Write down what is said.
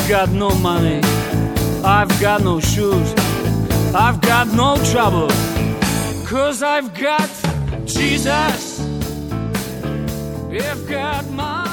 I've got no money, I've got no shoes, I've got no trouble, 'cause I've got Jesus. I've got my